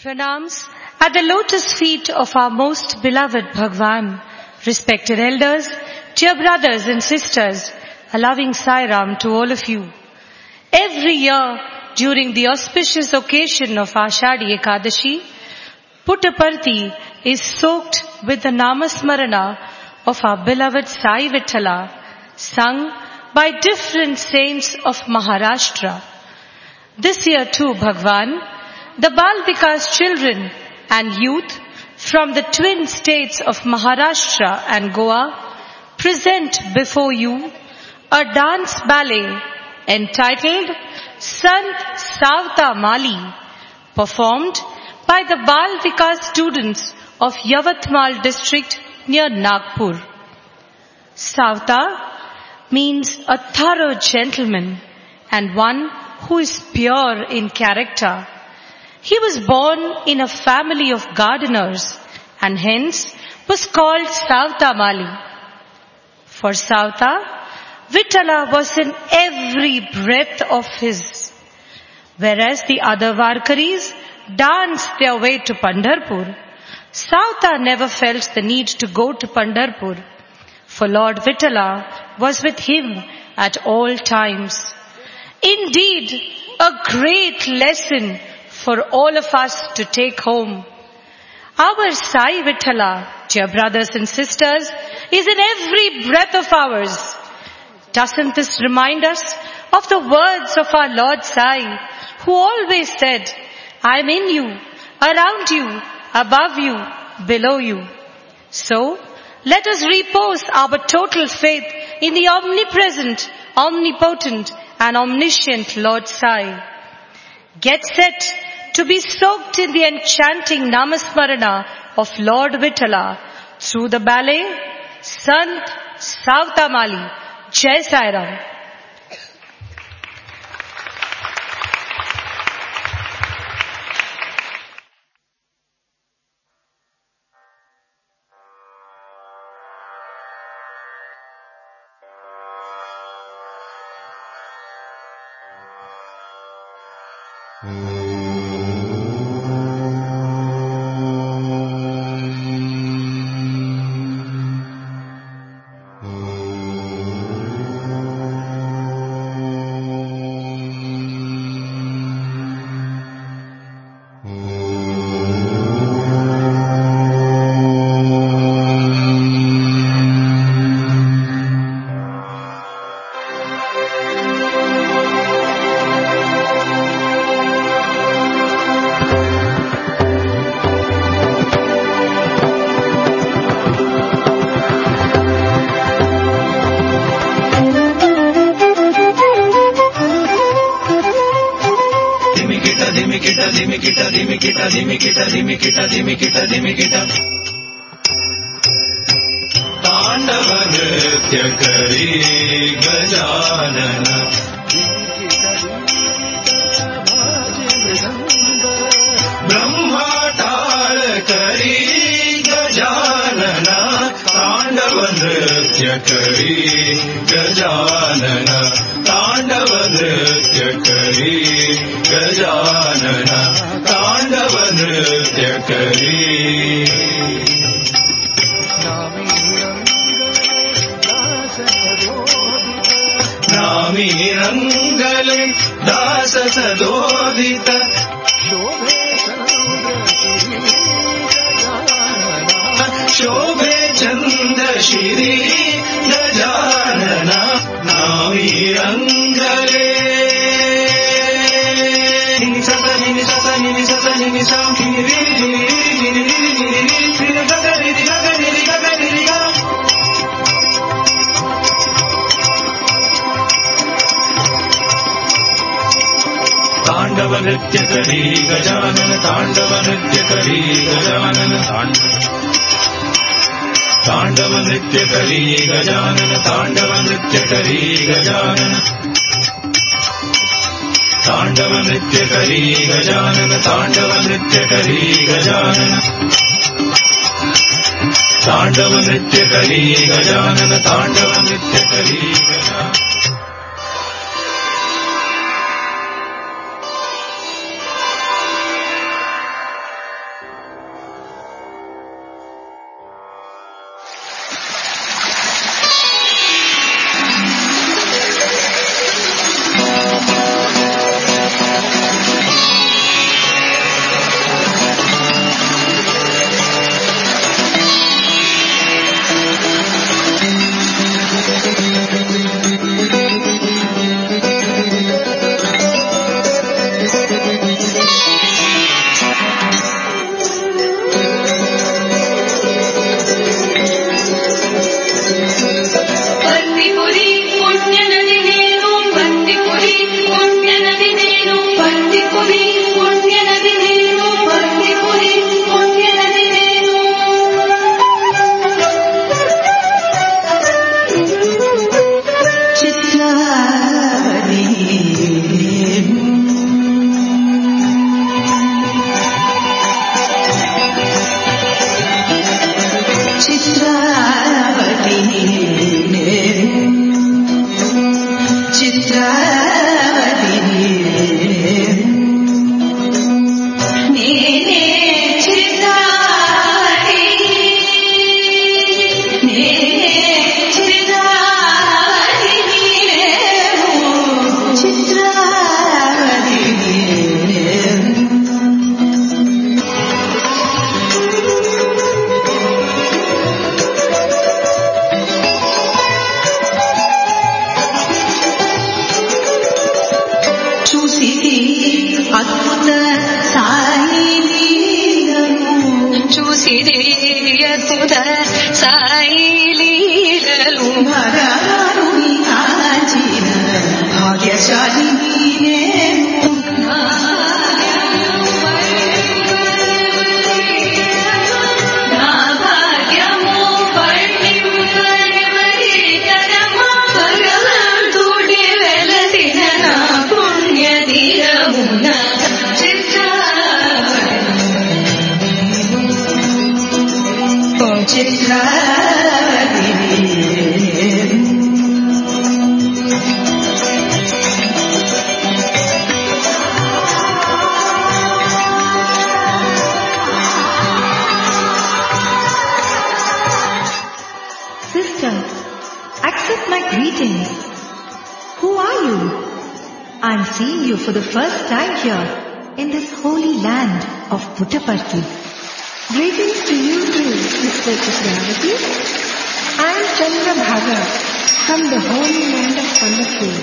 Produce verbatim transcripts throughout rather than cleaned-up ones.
Pranams at the lotus feet of our most beloved Bhagwan, respected elders, dear brothers and sisters, a loving Sai Ram to all of you. Every year during the auspicious occasion of Ashadhi Ekadashi, Puttaparthi is soaked with the Namasmarana of our beloved Sai Vithala, sung by different saints of Maharashtra. This year too, Bhagwan, the Bal Vikas children and youth from the twin states of Maharashtra and Goa present before you a dance ballet entitled Sant Savta Mali, performed by the Bal Vikas students of Yavatmal district near Nagpur. Savta means a thorough gentleman and one who is pure in character. He was born in a family of gardeners and hence was called Savta Mali. For Savta, Vithala was in every breath of his, whereas the other Varkaris danced their way to Pandharpur. Savta never felt the need to go to Pandharpur, for Lord Vithala was with him at all times. Indeed, a great lesson for all of us to take home. Our Sai Vithala, dear brothers and sisters, is in every breath of ours. Doesn't this remind us of the words of our Lord Sai, who always said, I am in you, around you, above you, below you. So, let us repose our total faith in the omnipresent, omnipotent and omniscient Lord Sai. Get set to be soaked in the enchanting Namasmarana of Lord Vithala through the ballet Sant Savta Mali. Jai Sai Ram. तांडव नृत्य करी गजानन ब्रह्माटाळ करी गजानन तांडव नृत्य करी गजानन तांडव नृत्य करी गजानन तांडव नृत्य करी नामी रंगले दास सदोदित शोभे चंद श्री गजानन नामी रंगले सतनि सतनि सतनि साखी रि रि रि रि रि गगरि गगरि गगरि तांडव नृत्य करी गजानन तांडव नृत्य करी गजानन तांडव नृत्य करी गजानन तांडव नृत्य करी गजानन तांडव नृत्य करी गजानन तांडव नृत्य करी गजानन तांडव नृत्य करी गजानन तांडव नृत्य करी गजानन తెలిసిదే అద్భుత సాయి లీలలు భగవానుని కాచిన భాగ్యశాలి Accept my greetings. Who are you? I am seeing you for the first time here in this holy land of Puttaparthi. Greetings to you too, Sister Chitrayavati. I am Chandrabhaga from the holy land of Pandharpur.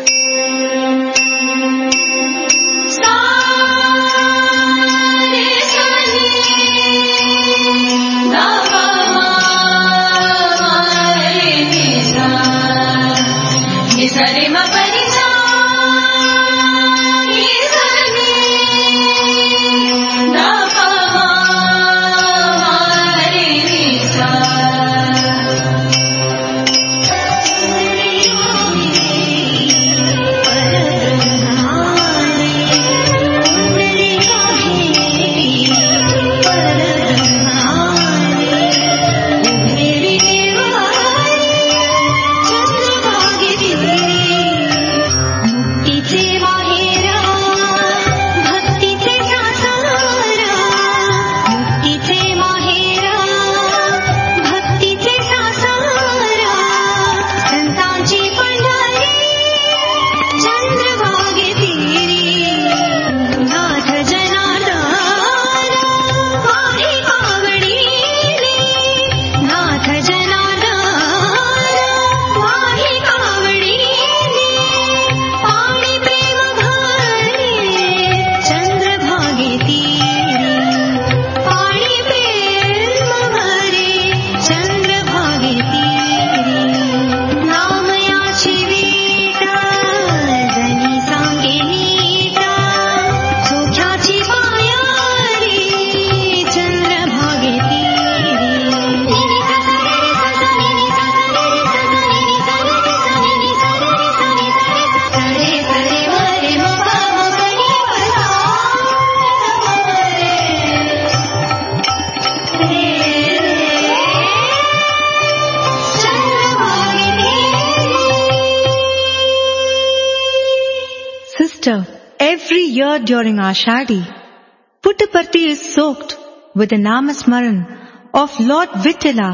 Every year during Ashadi, Puttaparthi is soaked with the Namasmaran of Lord Vittala,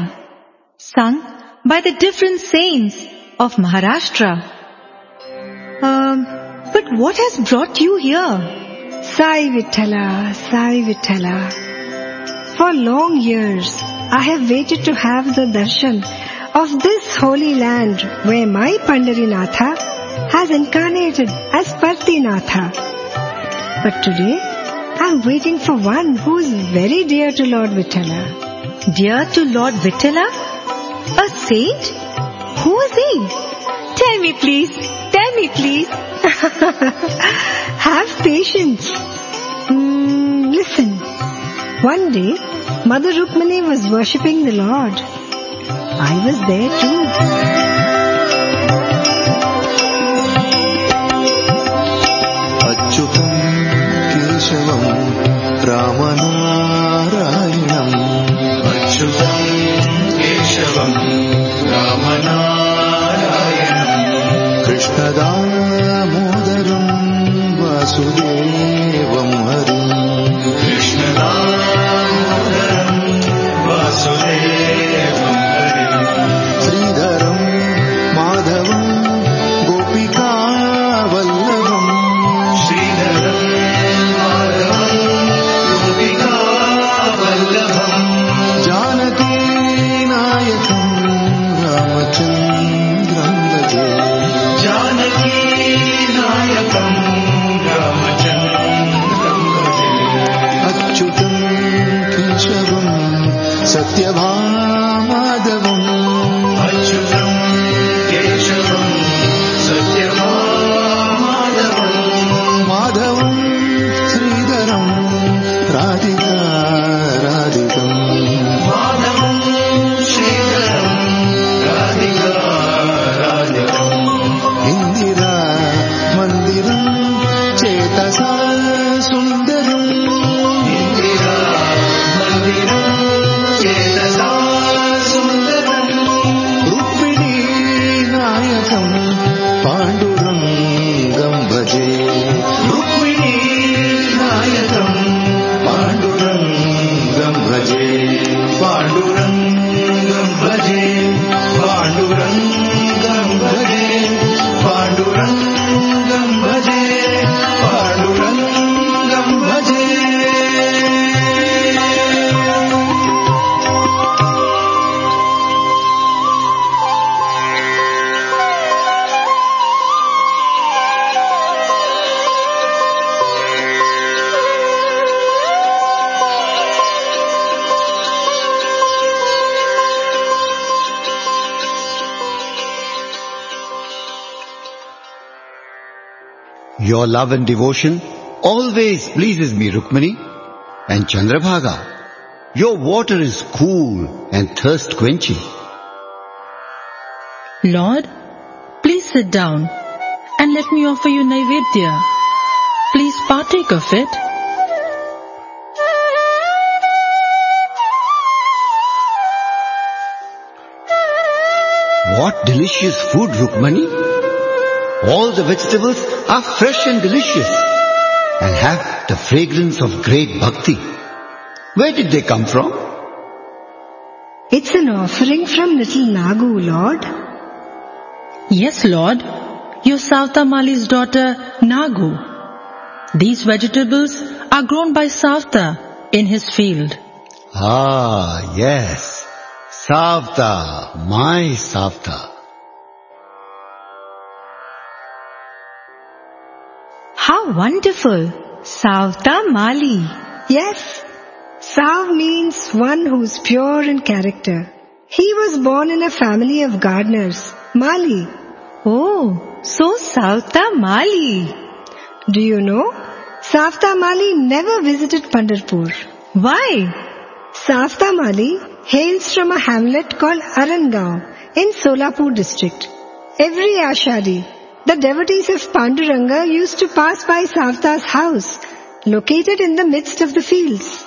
sung by the different saints of Maharashtra. Um, but what has brought you here? Sai Vittala, Sai Vittala. For long years, I have waited to have the darshan of this holy land where my Pandarinatha has incarnated as Partinatha. But today, I am waiting for one who is very dear to Lord Vittala. Dear to Lord Vittala? A saint? Who is he? Tell me please, tell me please. Have patience. Mm, listen. One day, Mother Rukmini was worshipping the Lord. I was there too. अच्युतं केशवं रामनारायणम् अच्युतं केशवं रामनारायणम् कृष्णदामोदरं वासुदेवं हरिं कृष्णदामोदरं वासुदेवं हरिं श्रीधरं माधवं गोपिका वल्लभम् जानकी नायकं रामचन्द्रं भजे जानकी नायकं रामचन्द्रं सत्यभामाधवम् अच्युतम् केशवम् सत्यभामाधवम् माधवम् श्रीधरम् राधिका राधिकम् माधवम् श्रीधरम् राधिका राधिकम् इन्दिरा मन्दिरम् चेतसा सुन्दरम् इन्दिरा मन्दिरम् चेतसा सुन्दरम् रुक्मिणी नायकम् पाण्डुरङ्गम् भजे रुक्मिणी नायकम् पाण्डुरङ्गम् भजे पाण्डुरङ्गम् भजे पाण्डुरङ्गम् भजे पाण्डुरङ्गम् भजे पाण्डुरङ्गम् भजे Your love and devotion always pleases me, Rukmini. And Chandrabhaga, your water is cool and thirst quenching. Lord, please sit down and let me offer you Naivedya. Please partake of it. What delicious food, Rukmani. All the vegetables are fresh and delicious and have the fragrance of great bhakti. Where did they come from? It's an offering from little Nagu, Lord. Yes, Lord. Your Savta Mali's daughter, Nagu. These vegetables are grown by Savta in his field. Ah, yes. Savta, my Savta. How wonderful! Savta Mali. Yes, Sav means one who's pure in character. He was born in a family of gardeners, Mali. Oh, so Savta Mali. Do you know? Savta Mali never visited Pandharpur. Why? Savta Mali hails from a hamlet called Arangaon in Solapur district. Every Ashadi, the devotees of Panduranga used to pass by Savta's house, located in the midst of the fields.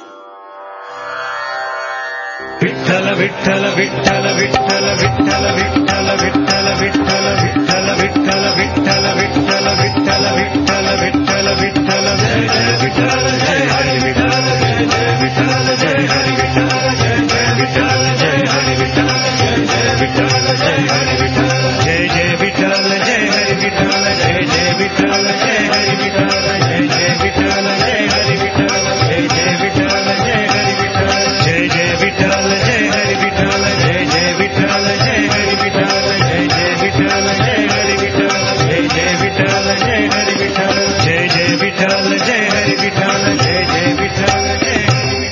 Vittala Vittala Vittala Vittala Vittala Vittala Vittala Vittala Vittala Vittala Vittala Vittala Vittala Vittala Vittala Vittala Jai Jai Vittala Jai Hari Vittala Jai Jai Vittala Jai Hari Vittala Jai Jai Vittala Jai Hari Vittala Jai Jai Vittala Jai Hari Vittala Jai Jai Vittala Jai Hari Vittala Jai Jai Vittala Jai Hari Vittala Jai Jai Vittala Jai Hari Vittala Jai Jai Vittala Jai Hari Vittala Jai Jai Vittala Jai Hari Vittala Jai Jai Vittala Jai Hari Vittala Jai Jai Vittala Jai Hari Vittala Jai Jai Vittala Jai Hari Vittala Jai Jai Vittala Jai Hari Vittala Jai Jai Vittala Jai Hari Vittala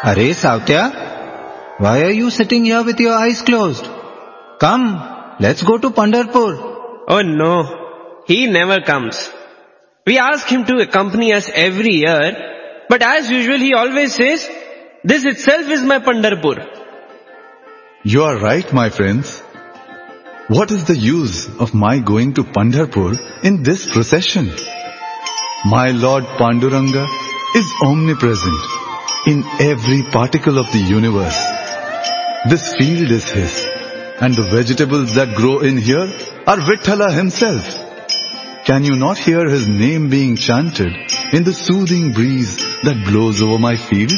Arey Sautya, why are you sitting here with your eyes closed? Come, let's go to Pandharpur. Oh no, he never comes. We ask him to accompany us every year, but as usual he always says, this itself is my Pandharpur. You are right, my friends. What is the use of my going to Pandharpur in this procession? My Lord Panduranga is omnipresent in every particle of the universe. This field is his, and the vegetables that grow in here are Vithala himself. Can you not hear his name being chanted in the soothing breeze that blows over my field?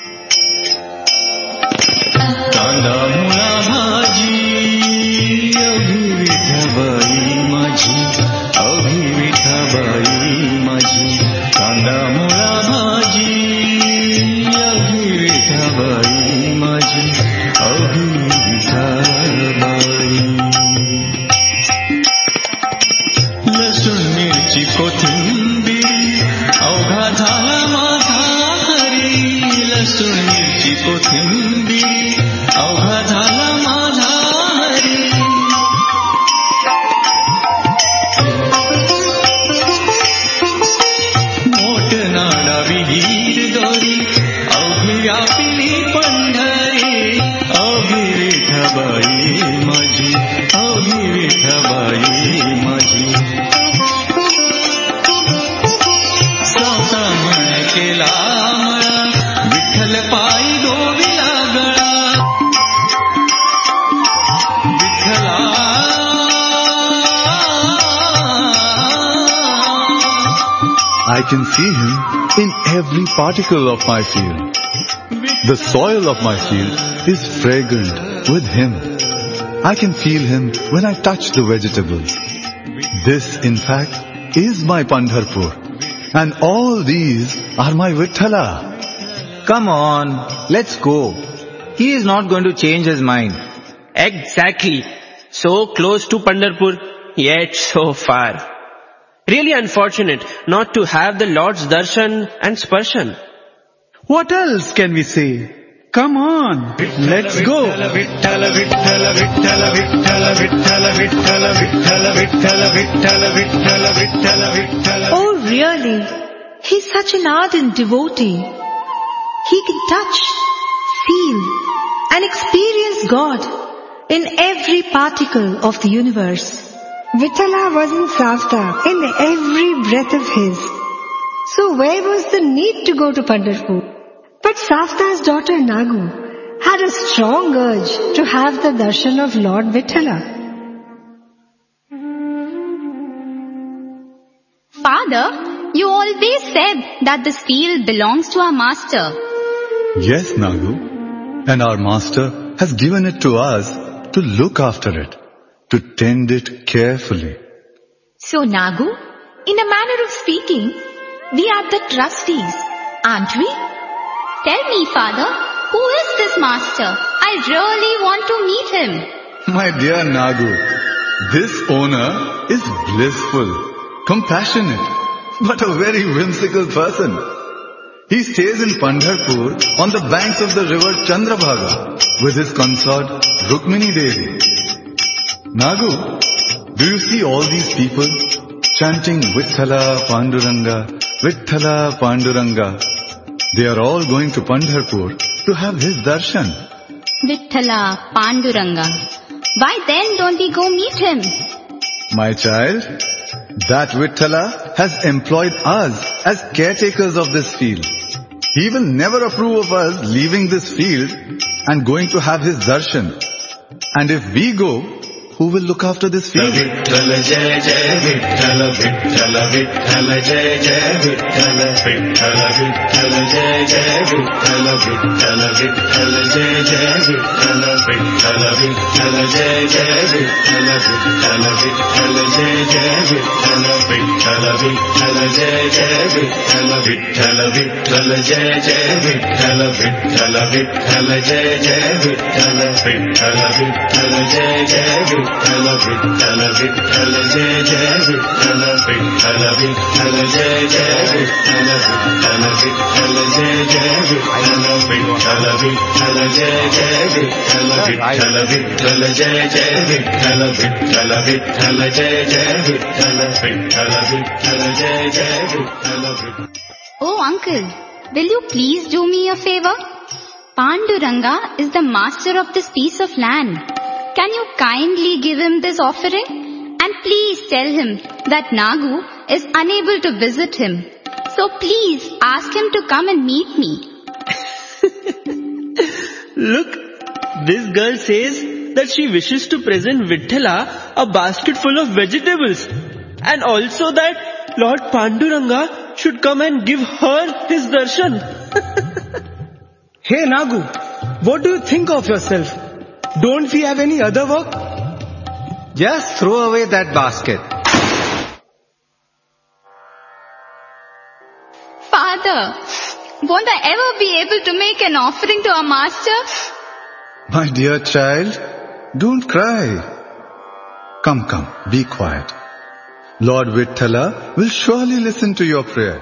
I can see him in every particle of my field. The soil of my field is fragrant with him. I can feel him when I touch the vegetables. This, in fact, is my Pandharpur. And all these are my Vithala. Come on, let's go. He is not going to change his mind. Exactly. So close to Pandharpur, yet so far. Really unfortunate not to have the Lord's darshan and sparshan. What else can we say? Come on, let's go. Oh really? He's such an ardent devotee. He can touch, feel and experience God in every particle of the universe. Vithala was in Savta in every breath of his. So where was the need to go to Pandharpur? But Savta's daughter Nagu had a strong urge to have the darshan of Lord Vithala. Father, you always said that this field belongs to our master. Yes, Nagu. And our master has given it to us to look after it, to tend it carefully. So Nagu, in a manner of speaking, we are the trustees, aren't we? Tell me, Father, who is this master? I really want to meet him. My dear Nagu, this owner is blissful, compassionate, but a very whimsical person. He stays in Pandharpur on the banks of the river Chandrabhaga with his consort Rukmini Devi. Nagu, do you see all these people chanting Vithala Panduranga, Vithala Panduranga? They are all going to Pandharpur to have his darshan. Vithala Panduranga. Why then don't we go meet him? My child, that Vithala has employed us as caretakers of this field. He will never approve of us leaving this field and going to have his darshan. And if we go, who will look after this field? Vithala jai jai Vithala Vithala Vithala jai jai Vithala Vithala Vithala jai jai Vithala Vithala Vithala jai jai Vithala Vithala Vithala jai jai Vithala Vithala Vithala jai jai Vithala Vithala Vithala jai jai Vithala Vithala Vithala jai jai Vithala Vithala Vithala jai jai Vithala Vithala Vithala jai jai Vithala Vithala Vithala jai jai Vithala Vithala Vithala jai jai Vithala Vithala Vithala jai jai Vithala Vithala Vithala Jai Jai Vithala Vithala Vithala Jai Jai Vithala Vithala Vithala Jai Jai Vithala Vithala Vithala Jai Jai Vithala. Oh uncle, will you please do me a favor? Panduranga is the master of this piece of land. Can you kindly give him this offering? And please tell him that Nagu is unable to visit him. So please ask him to come and meet me. Look, this girl says that she wishes to present Vithala a basket full of vegetables. And also that Lord Panduranga should come and give her his darshan. Hey Nagu, what do you think of yourself? Don't we have any other work? Just throw away that basket. Father, won't I ever be able to make an offering to our master? My dear child, don't cry. Come, come, be quiet. Lord Vithala will surely listen to your prayer.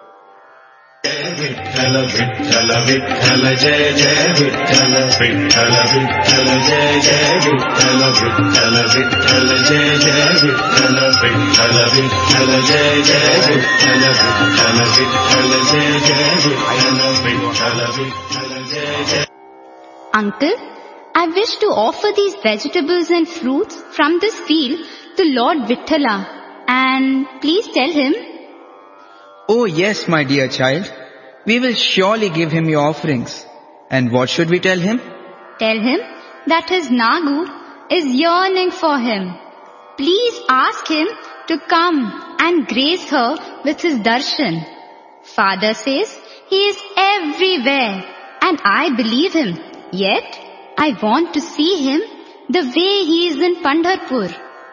Vithala Vithala Vithala Jai Jai Vithala Vithala Vithala Jai Jai Vithala Vithala Vithala Jai Jai Vithala Vithala Vithala Jai Jai Vithala Vithala Vithala Jai Jai Vithala Vithala Vithala Jai Jai. Uncle, I wish to offer these vegetables and fruits from this field to Lord Vithala. And please tell him. Oh yes, my dear child. We will surely give him your offerings. And what should we tell him? Tell him that his Nagu is yearning for him. Please ask him to come and grace her with his darshan. Father says he is everywhere and I believe him. Yet I want to see him the way he is in Pandharpur.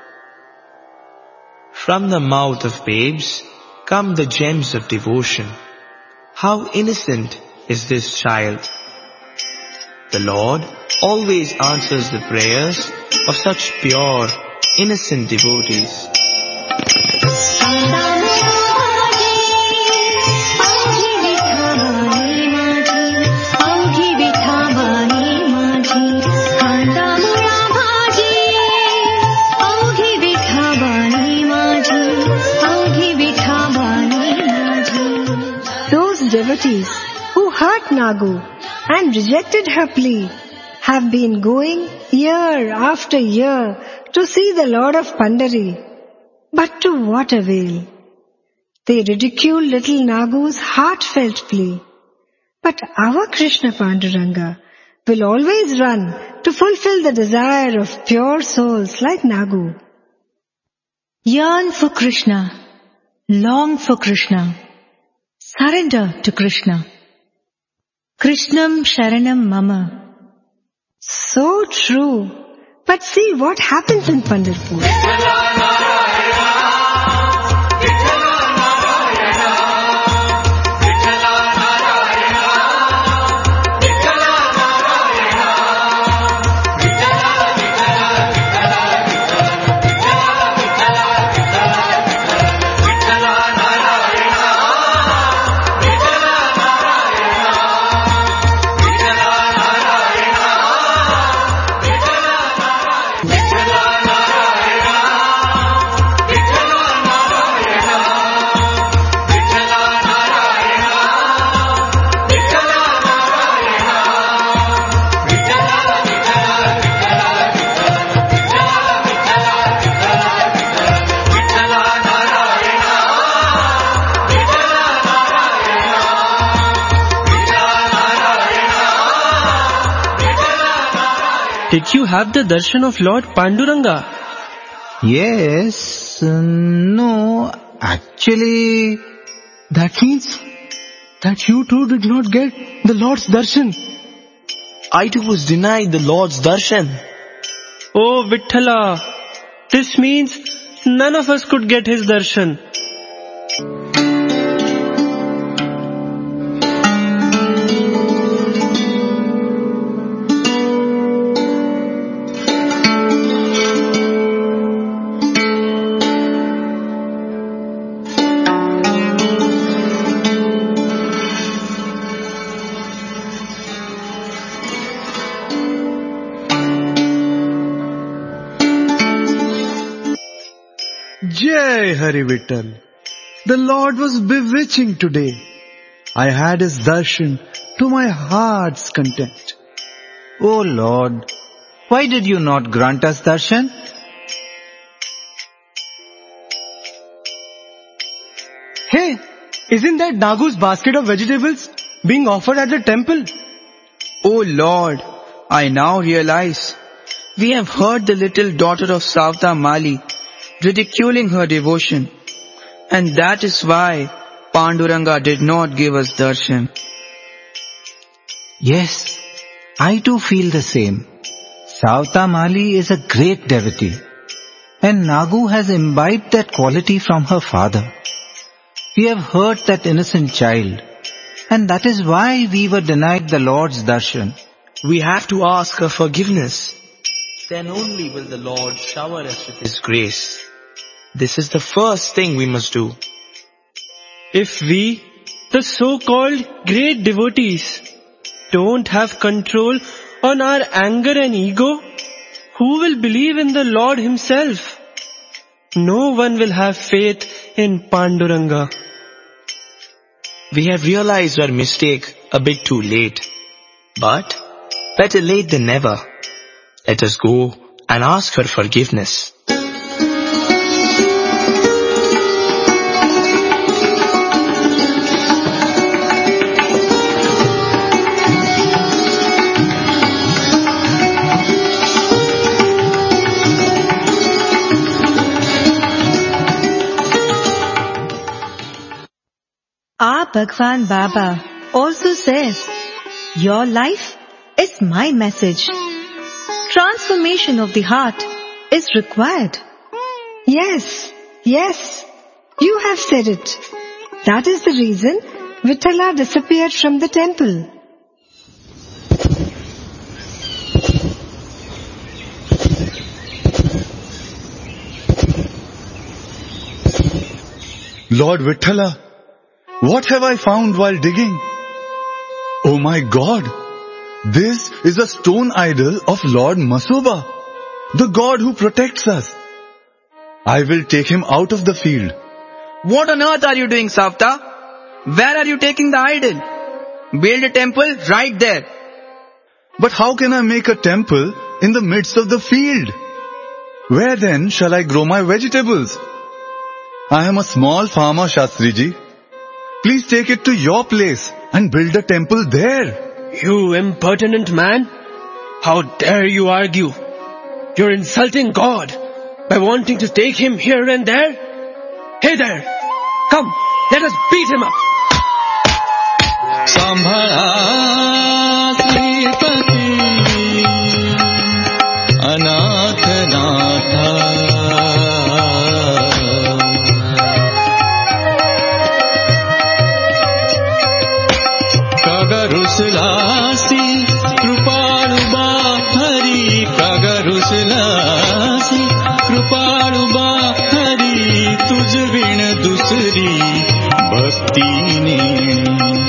From the mouth of babes come the gems of devotion. How innocent is this child? The Lord always answers the prayers of such pure, innocent devotees. Devotees who hurt Nagu and rejected her plea have been going year after year to see the Lord of Pandari. But to what avail? They ridicule little Nagu's heartfelt plea. But our Krishna Panduranga will always run to fulfill the desire of pure souls like Nagu. Yearn for Krishna, long for Krishna. Surrender to Krishna. Krishnam Sharanam Mama. So true. But see what happens in Pandharpur. Did you have the darshan of Lord Panduranga? Yes, uh, no, actually... That means that you too did not get the Lord's darshan. I too was denied the Lord's darshan. Oh Vithala, this means none of us could get his darshan. Jai Hari Vittal. The Lord was bewitching today. I had His darshan to my heart's content. Oh Lord, why did you not grant us darshan? Hey, isn't that Nagu's basket of vegetables being offered at the temple? Oh Lord, I now realize we have heard the little daughter of Savta Mali ridiculing her devotion, and that is why Panduranga did not give us darshan. Yes, I too feel the same. Savta Mali is a great devotee, and Nagu has imbibed that quality from her father. We have hurt that innocent child, and that is why we were denied the Lord's darshan. We have to ask her forgiveness. Then only will the Lord shower us with His grace. This is the first thing we must do. If we, the so-called great devotees, don't have control on our anger and ego, who will believe in the Lord Himself? No one will have faith in Panduranga. We have realized our mistake a bit too late. But better late than never. Let us go and ask her forgiveness. Our Bhagwan Baba also says, your life is my message. Transformation of the heart is required. Yes, yes, you have said it. That is the reason Vittala disappeared from the temple. Lord Vittala, what have I found while digging? Oh my God! This is a stone idol of Lord Masoba, the God who protects us. I will take him out of the field. What on earth are you doing, Savta? Where are you taking the idol? Build a temple right there. But how can I make a temple in the midst of the field? Where then shall I grow my vegetables? I am a small farmer, Shastriji. Please take it to your place and build a temple there. You impertinent man! How dare you argue? You're insulting God by wanting to take him here and there. Hey there! Come, let us beat him up! Sambhala Sripati Anath Natha Kagaruslasi Krupaluba Hari Kagaruslasi Krupaluba Hari Tuj vin dusri bhakti ne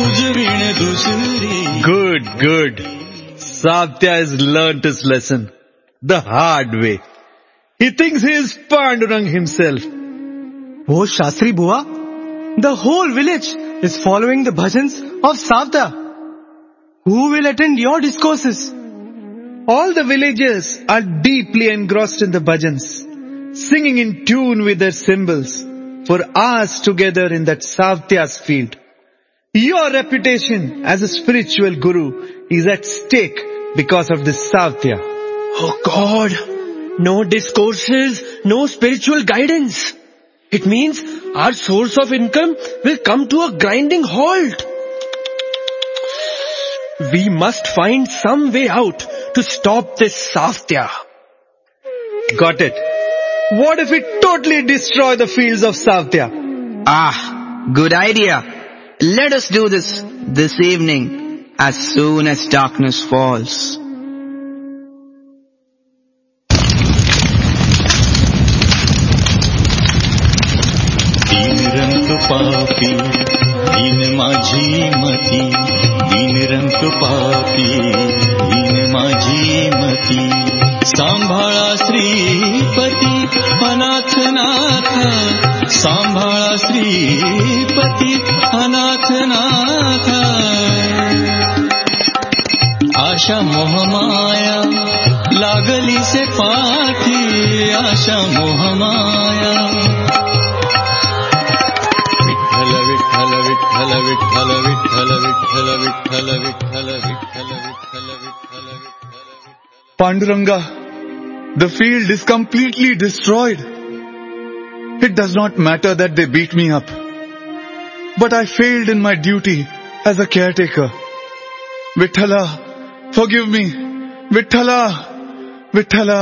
Good, good. Savtya has learnt his lesson the hard way. He thinks he is Pandurang himself. Oh, Shastri Bua, the whole village is following the bhajans of Savta. Who will attend your discourses? All the villagers are deeply engrossed in the bhajans, singing in tune with their cymbals for hours together in that Savtya's field. Your reputation as a spiritual guru is at stake because of this Savtya. Oh God, no discourses, no spiritual guidance. It means our source of income will come to a grinding halt. We must find some way out to stop this Savtya. Got it. What if we totally destroy the fields of Savtya? Ah, good idea. Let us do this this evening as soon as darkness falls. Din rang papi, din माझी मती, din rang papi, din माझी मती, सांभाळा श्रीपती अनाथनाथ, सांभाळा श्रीपती अनाथनाथ. आशा मोहमाया लागली से पाठी, आशा मोहमाया. Vitthal Vitthal Vitthal Vitthal Vitthal Vitthal Vitthal Vitthal Vitthal Vitthal Vitthal. Panduranga, the field is completely destroyed. It does not matter that they beat me up, but I failed in my duty as a caretaker. Vitthala, forgive me. Vitthala, Vitthala.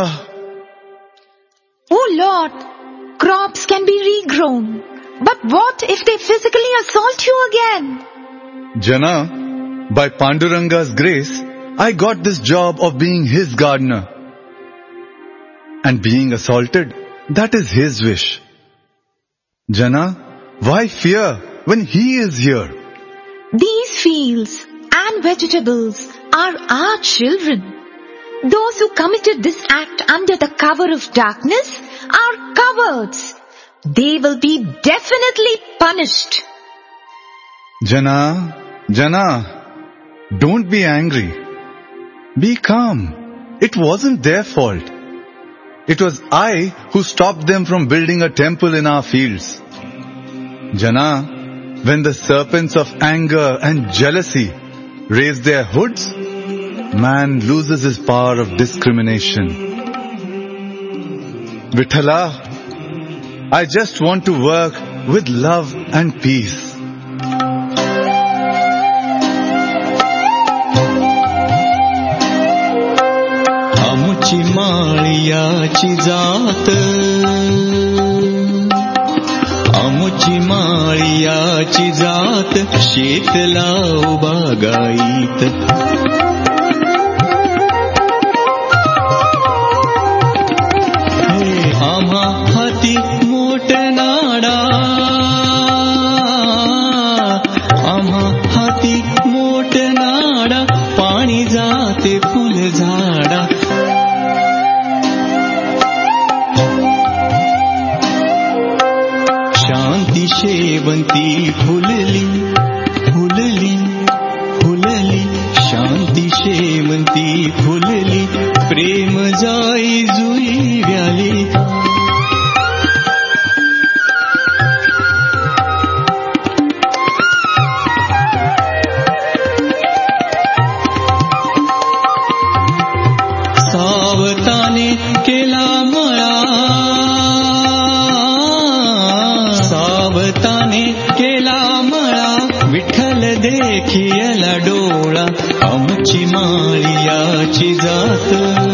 Oh Lord, crops can be regrown. But what if they physically assault you again? Jana, by Panduranga's grace, I got this job of being his gardener. And being assaulted, that is his wish. Jana, why fear when he is here? These fields and vegetables are our children. Those who committed this act under the cover of darkness are cowards. They will be definitely punished. Jana, Jana, don't be angry. Be calm. It wasn't their fault. It was I who stopped them from building a temple in our fields. Jana, when the serpents of anger and jealousy raise their hoods, man loses his power of discrimination. Vitthala, I just want to work with love and peace. आमुची माळियाची जात, आमुची माळियाची जात, शेतला बागाईत. आम्हा हाती मोठ नाडा, आम्हा हाती मोठ नाडा, पाणी जाते फुल झाडा. शांती शेवंती फुलली फुलली फुलली, शांती शेवंती फुलली, प्रेम जाई जुई व्याली. सावताने केला मळा, सावताने केला मळा, विठ्ठल देखियला डोळा, आमची माळियाची जात.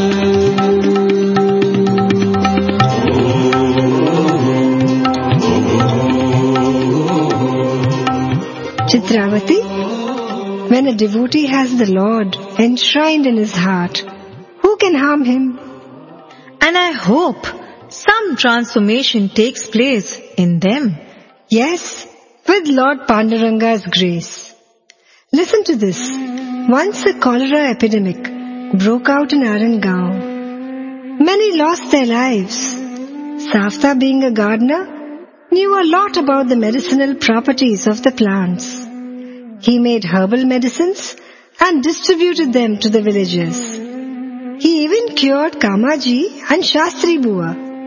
Chitravati, when a devotee has the Lord enshrined in his heart, who can harm him? And I hope some transformation takes place in them. Yes, with Lord Panduranga's grace. Listen to this. Once a cholera epidemic broke out in Arangaon. Many lost their lives. Savta, being a gardener, knew a lot about the medicinal properties of the plants. He made herbal medicines and distributed them to the villagers. He even cured Kamaji and Shastri Bua.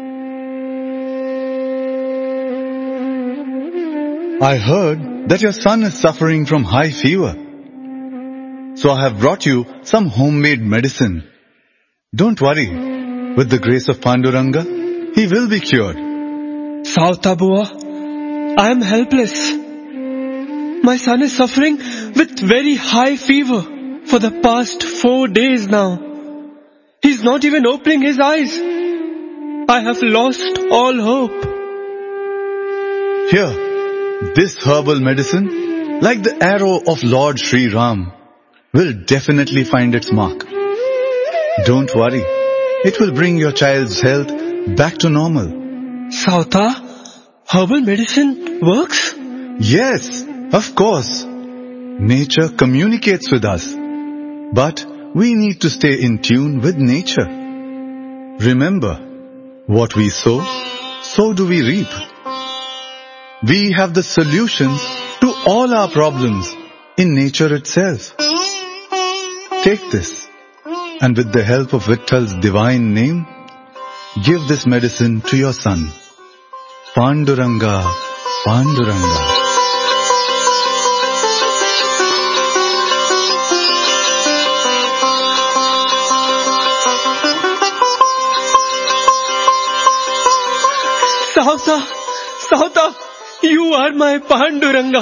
I heard that your son is suffering from high fever. So I have brought you some homemade medicine. Don't worry. With the grace of Panduranga, he will be cured. Savta Bua, I am helpless. My son is suffering with very high fever for the past four days now. He's not even opening his eyes. I have lost all hope. Here, this herbal medicine, like the arrow of Lord Sri Ram, will definitely find its mark. Don't worry. It will bring your child's health back to normal. Savta, herbal medicine works? Yes, of course. Nature communicates with us. But we need to stay in tune with nature. Remember, what we sow, so do we reap. We have the solutions to all our problems in nature itself. Take this, and with the help of Vittal's divine name, give this medicine to your son. Panduranga, Panduranga. Sauta, Sauta, you are my Panduranga.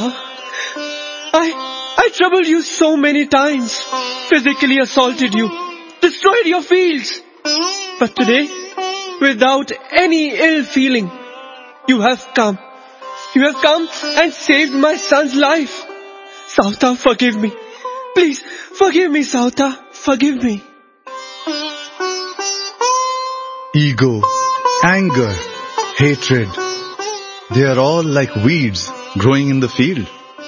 I, I troubled you so many times, physically assaulted you, destroyed your fields. But today, without any ill feeling, you have come. You have come and saved my son's life. Sauta, forgive me. Please, forgive me, Sauta. Forgive me. Ego, anger, hatred, they are all like weeds growing in the field.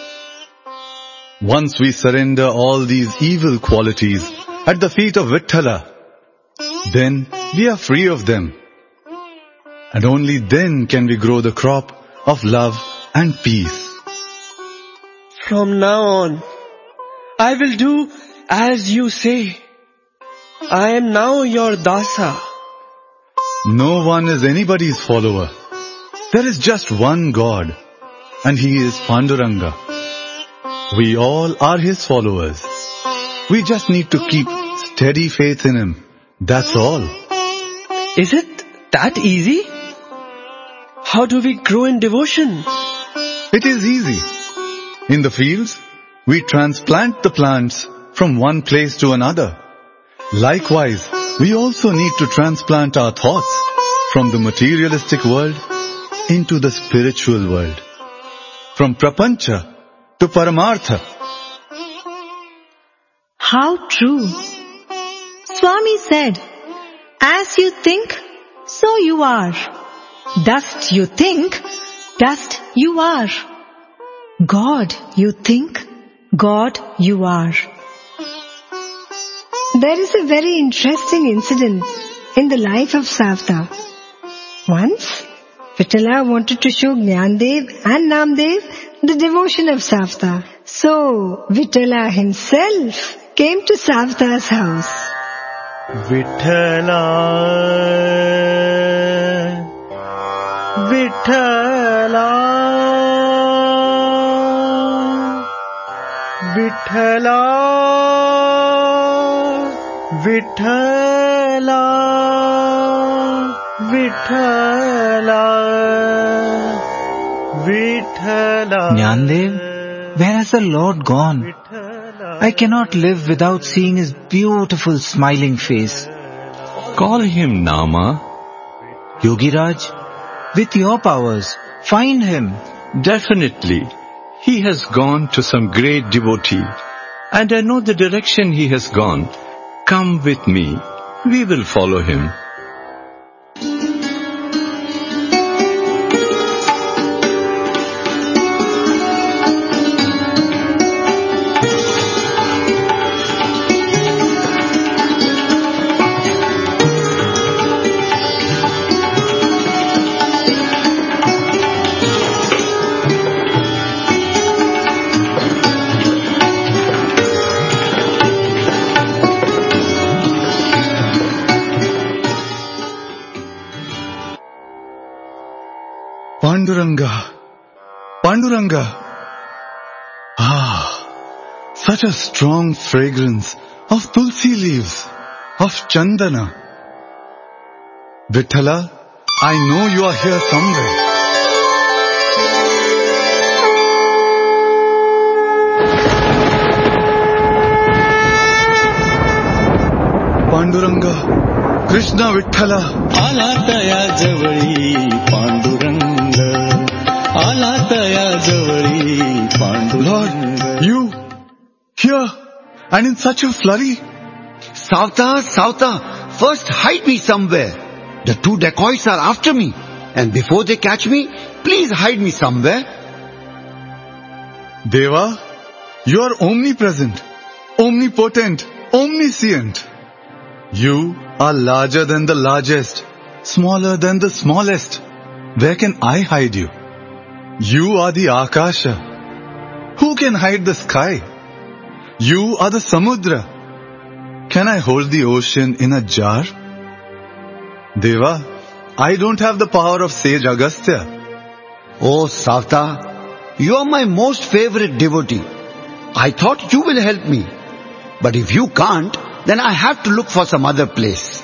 Once we surrender all these evil qualities at the feet of Vittala, then we are free of them. And only then can we grow the crop of love and peace. From now on, I will do as you say. I am now your Dasa. No one is anybody's follower. There is just one God, and He is Panduranga. We all are His followers. We just need to keep steady faith in Him. That's all. Is it that easy? How do we grow in devotion? It is easy. In the fields, we transplant the plants from one place to another. Likewise, we also need to transplant our thoughts from the materialistic world into the spiritual world. From prapancha to paramartha. How true. Swami said, as you think, so you are. Dust you think, dust you are. God you think, God you are. There is a very interesting incident in the life of Savta. Once, Vittala wanted to show Jnandev and Namdev the devotion of Savta. So, Vittala himself came to Savta's house. Vittala, Vittala, Vittala, Vittala, Vittala, Vittala. Jnandev, where has the Lord gone? I cannot live without seeing His beautiful smiling face. Call Him Nama. Yogiraj, with your powers, find Him. Definitely. He has gone to some great devotee. And I know the direction he has gone. Come with me. We will follow him. Panduranga, Panduranga. Ah, such a strong fragrance of tulsi leaves, of chandana. Vittala, I know you are here somewhere. Panduranga, Krishna Vittala. Alataya javali Panduranga. Alataya javali Panduranga. Lord, you here and in such a flurry. Sauta, Sauta, first hide me somewhere. The two dacoits are after me, and before they catch me, please hide me somewhere. Deva, you are omnipresent, omnipotent, omniscient. You are larger than the largest, smaller than the smallest. Where can I hide you? You are the Akasha. Who can hide the sky? You are the Samudra. Can I hold the ocean in a jar? Deva, I don't have the power of sage Agastya. Oh, Savta, you are my most favorite devotee. I thought you will help me. But if you can't, then I have to look for some other place.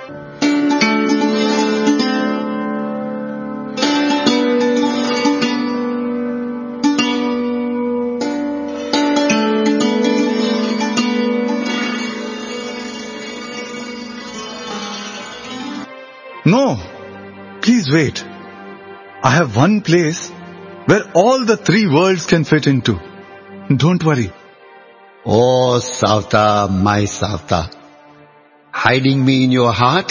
No, please wait. I have one place where all the three worlds can fit into. Don't worry. Oh, Savta, my Savta. Hiding me in your heart?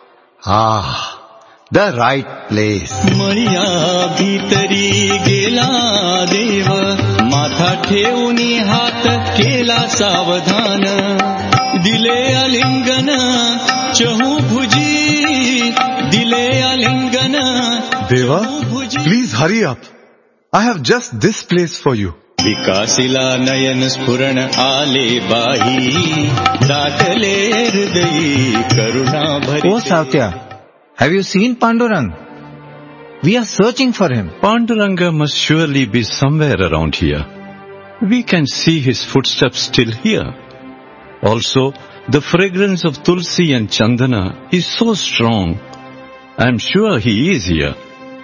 Ah, the right place. Maya bhitari gela deva, matha theuni haat kela savadhana, dile alingana, chahu bhuji, dile alingana. Deva, please hurry up. I have just this place for you. Vikasila nayan spuran ale bahi, daatale hridayi karuna bhari. Oh Sautya, have you seen Pandurang? We are searching for him. Panduranga must surely be somewhere around here. We can see his footsteps still here. Also, the fragrance of Tulsi and Chandana is so strong. I am sure he is here.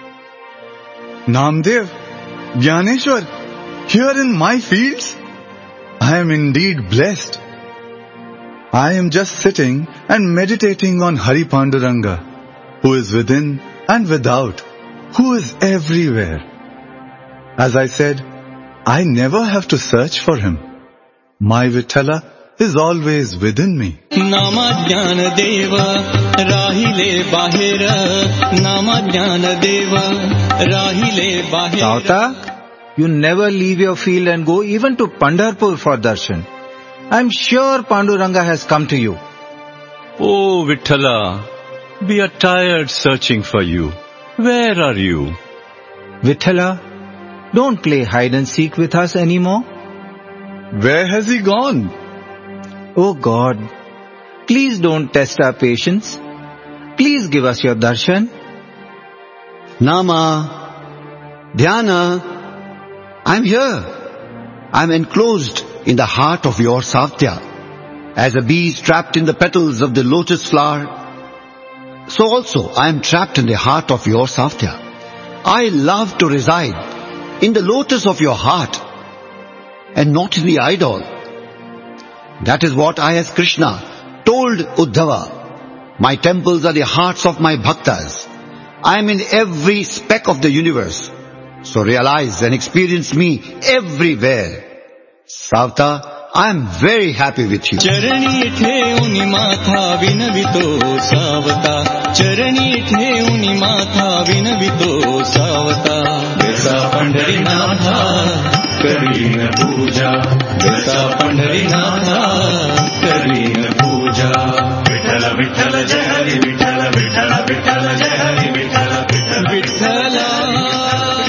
Namdev, Gyaneshwar, here in my fields, I am indeed blessed. I am just sitting and meditating on Hari Panduranga, who is within and without, who is everywhere. As I said, I never have to search for him. My Vithala is always within me. Nama Jnana Deva, Rahile Bahira, Nama Jnana Deva, Rahile Bahira. Sauta, you never leave your field and go even to Pandharpur for darshan. I am sure Panduranga has come to you. Oh, Vithala, we are tired searching for you. Where are you? Vithala, don't play hide and seek with us anymore. Where has he gone? Oh God, please don't test our patience. Please give us your darshan. Nama, Dhyana, I am here. I am enclosed in the heart of your Savtya. As a bee is trapped in the petals of the lotus flower, so also I am trapped in the heart of your Savtya. I love to reside in the lotus of your heart and not in the idol. That is what I as Krishna told Uddhava. My temples are the hearts of my bhaktas. I am in every speck of the universe. So realize and experience me everywhere. Savta, I am very happy with you. Charani theuni matha vinavito savata. Charani theuni matha vinavito savata. Vesa Pandharinatha karina puja. Vesa Pandharinatha karina puja. Vithala Vithala Jai Hari Vithala Vithala Vithala Jai Hari Vithala Vithala Vithala.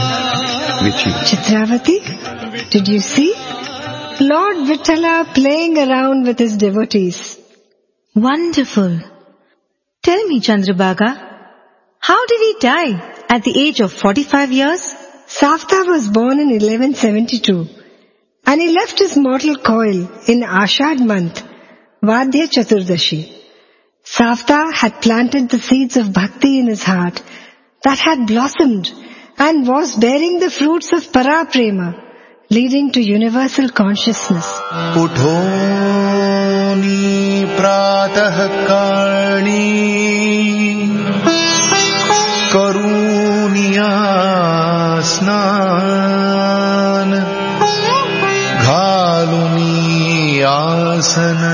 Chitravati, did you see? Lord Vithala playing around with his devotees. Wonderful. Tell me, Chandrabhaga, how did he die at the age of forty-five years? Savta was born in eleven seventy-two and he left his mortal coil in Ashad month, Vadhya Chaturdashi. Savta had planted the seeds of bhakti in his heart that had blossomed and was bearing the fruits of Paraprema, leading to universal consciousness. Uthoni pratah karni karuniya snan ghaluni asana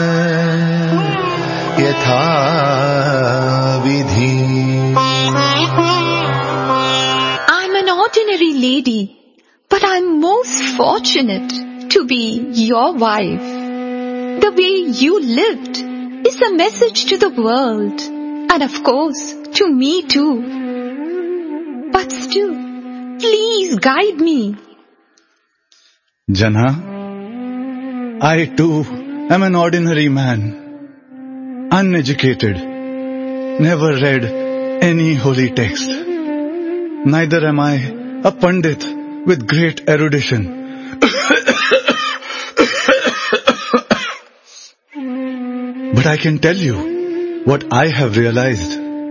yatha vidhi. Ordinary lady, but I'm most fortunate to be your wife. The way you lived is a message to the world, and of course, to me too. But still, please guide me. Jana, I too am an ordinary man, uneducated, never read any holy text. Neither am I a pandit with great erudition. But I can tell you what I have realized.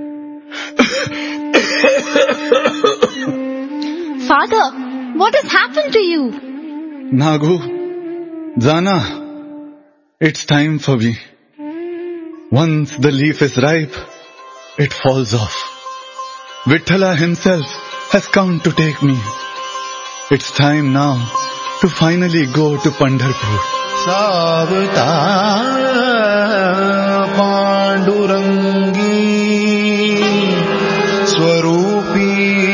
Father, what has happened to you? Nagu, Jana, it's time for me. Once the leaf is ripe, it falls off. Vithala himself has come to take me. It's time now to finally go to Pandharpur. Savta Pandurangi Swarupi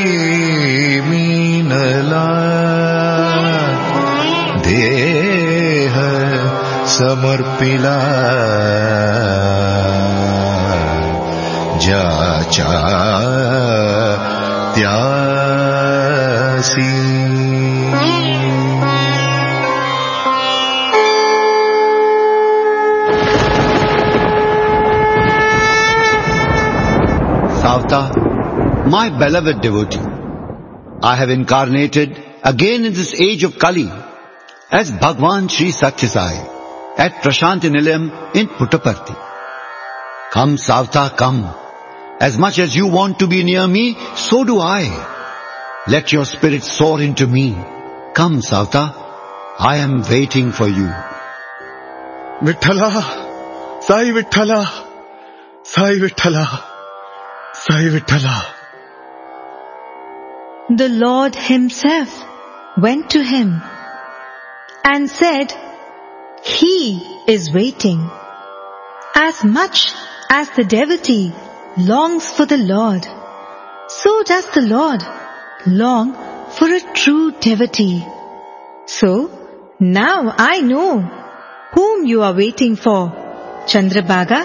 Meenala Deha Samarpila Jacha Tyasi. Savta, my beloved devotee, I have incarnated again in this age of Kali as Bhagwan Sri Satyasai at Prashanti Nilayam in Puttaparthi. Come Savta, come. As much as you want to be near me, so do I. Let your spirit soar into me. Come Savta, I am waiting for you. Vithala, Sai Vithala, Sai Vithala. Sai Vithala. The Lord himself went to him and said, He is waiting. As much as the devotee longs for the Lord, so does the Lord long for a true devotee. So, now I know whom you are waiting for, Chandrabhaga.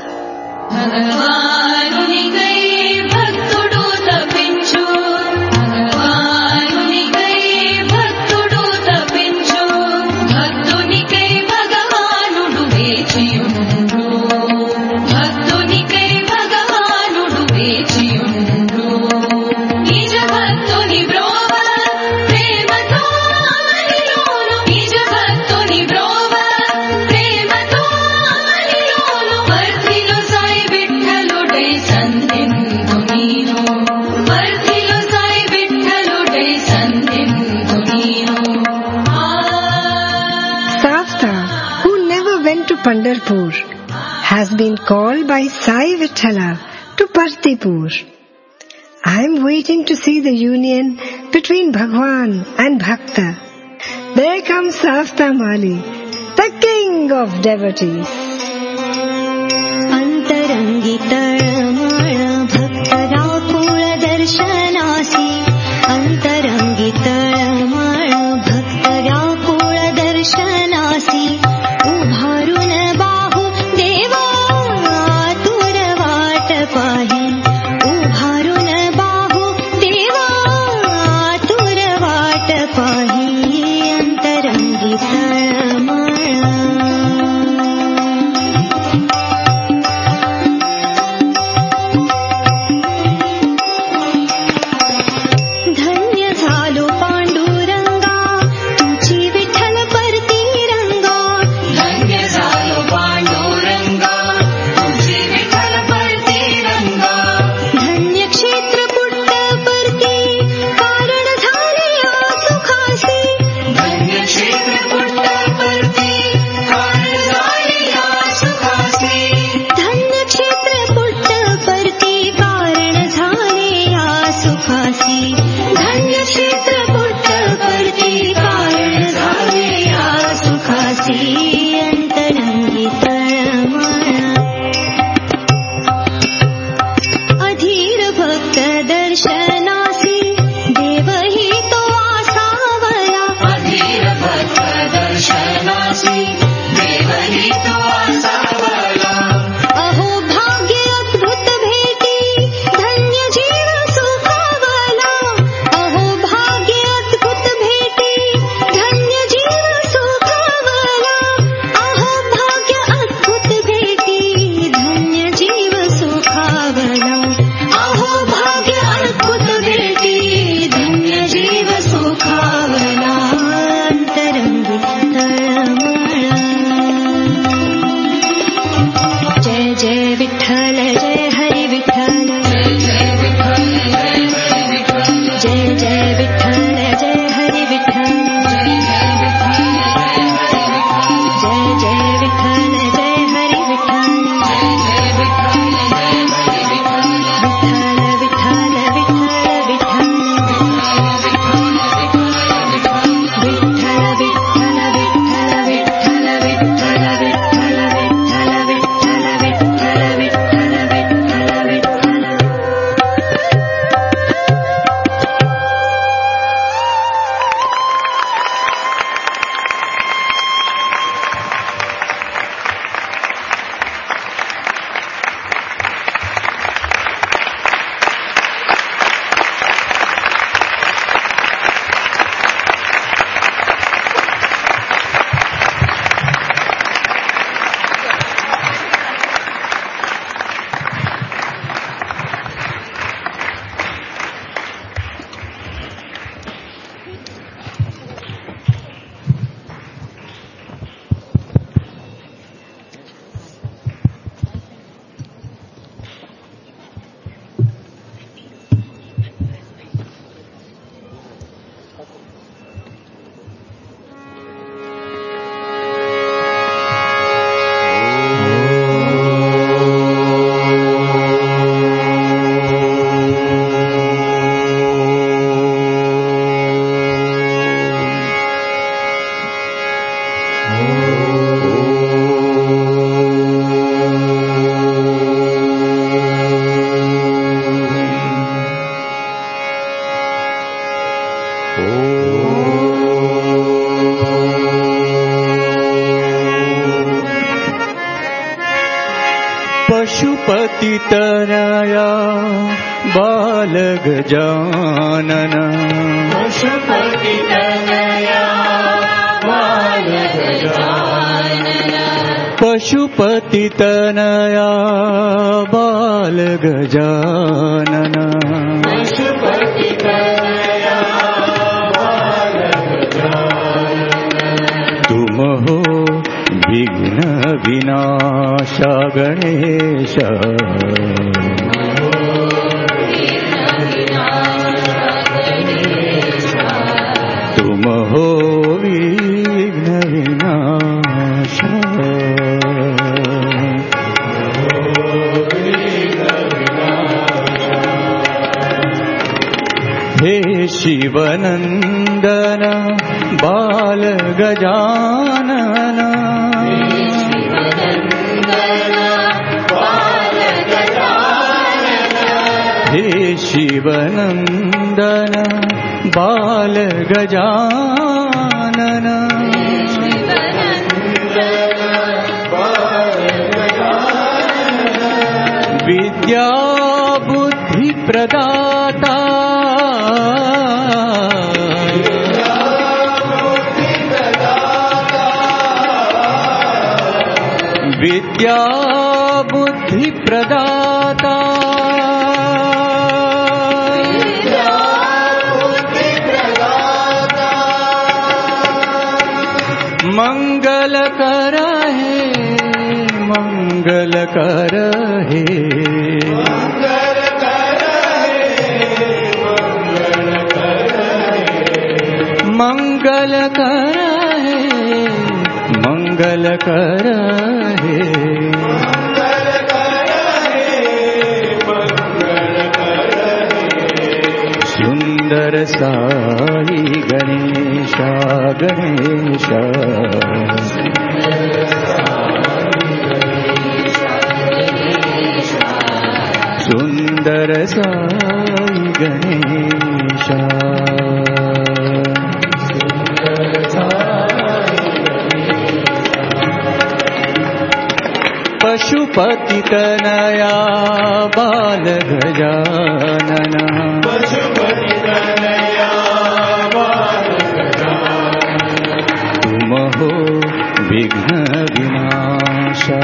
Pandharpur has been called by Sai Vithala to Partipur. I am waiting to see the union between Bhagwan and Bhakta. There comes Savta Mali, the king of devotees. Antarangi taramala bhaktara kula darshanasi. Antarangi taramala bhaktara kula darshanasi. पशुपतितनया बालगजानन पशुपतितनया बालगजानन पशुपतितनया बालगजानन पशुपतितनया बालगजानन तुम हो विघ्न विनाशा गणेश तुम हो विघ्न विनाश हे शिवनंदन बाल गजानन हे शिवनंदन बाल गजानन विद्या बुद्धि प्रदाता विद्या बुद्धि प्रदाता मंगल कर है मंगल कर है मंगल कर है मंगल कर है मंगल कर है सुंदर साई गणेशा गणेशा सुंदर साई गणेशा पशुपतितनया बाल गजानन पशुपतितनया बाल गजानन तुम हो विघ्न विनाशा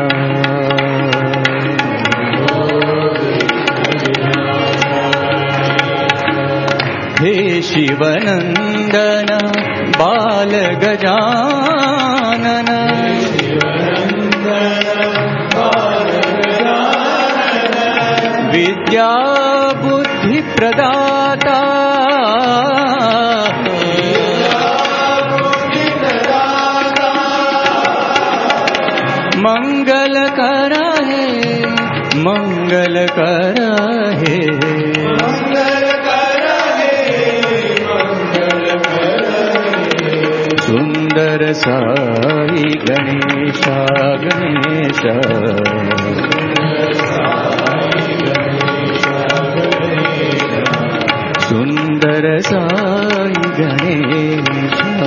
हे शिवनंदन बाल गजानन विद्या बुद्धि प्रदाता मंगल कर है मंगल कर है मंगल कर है मंगल कर है सुंदर साई गणेशा गणेशा सुंदर साई गणेशा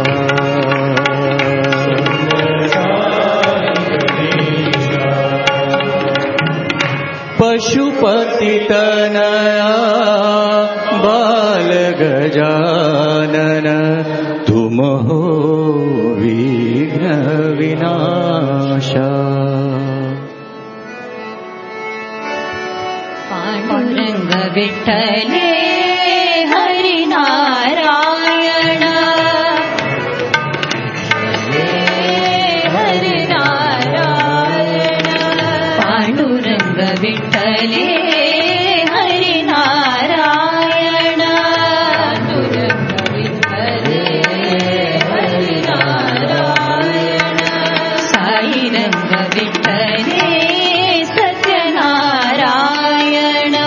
पशुपतितनया बाल गजानन तुम हो विघ्न विनाशा पांडुरंग विठ्ठले हरिनारायण हरिनारायण पांडुरंग विठ्ठले हरिनारायण पांडुरंग विठ्ठले हरिनारायण साईरंग विठ्ठले सत्यनारायण